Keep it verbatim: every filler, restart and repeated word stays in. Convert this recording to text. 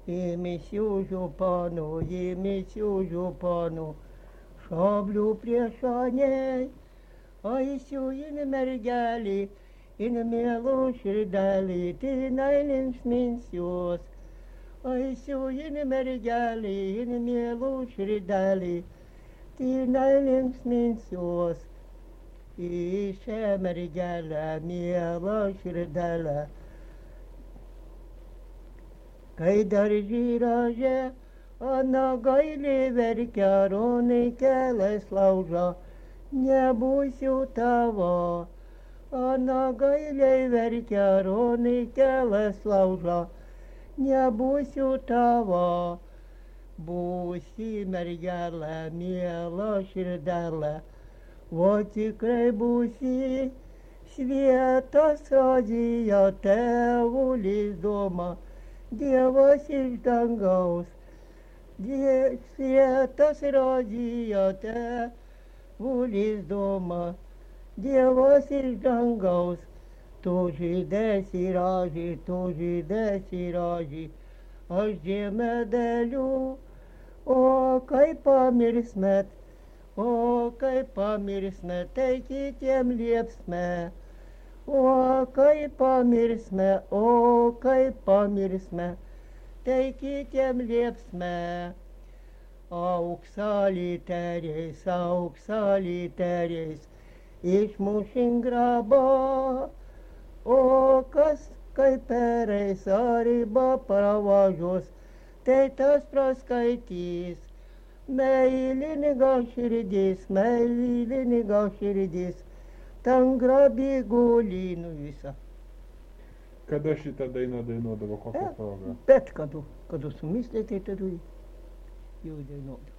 Įmisiu županu, įmisiu županu, šablių priešaniai, aisiu in mergelį, in mielų širdelį, tinai linksminsiuos. Aisiu in mergelį, in mielų širdelį, tinai linksminsiuos. Į šią mergelę, mielą širdelę, kai dar žyražė, ana gailiai verkia, ronai kelias lauža, nebūsiu tavo. Ana gailiai verkia, ronai kelias lauža, nebūsiu tavo. Būsi mergelė, miela širdelė, o tikrai būsi, svietas radijo tėvulis doma, Dievas iš dangaus. Die, svietas radijo tėvulis doma, Dievas iš dangaus. Tu žydes įraži, tu žydes įraži, aš žemedeliu, o kaip pamirsmet, o kaip pamirsmet, tai kitiem liepsme. O kaip pamirsme, o kaip pamirsme, tai kitiem liepsme. Auksalyteriais, auksalyteriais, išmušin grabą, o kas kaip pereis arba pravažiuos, tai tas praskaitys. Meilininga širdis, meilininga širdis, ten grabi gulynų visą. Kada šitą dainą dainuodavo, kokią E, progą? Bet kada, kada sumislė, tai tada jau dainuodavo.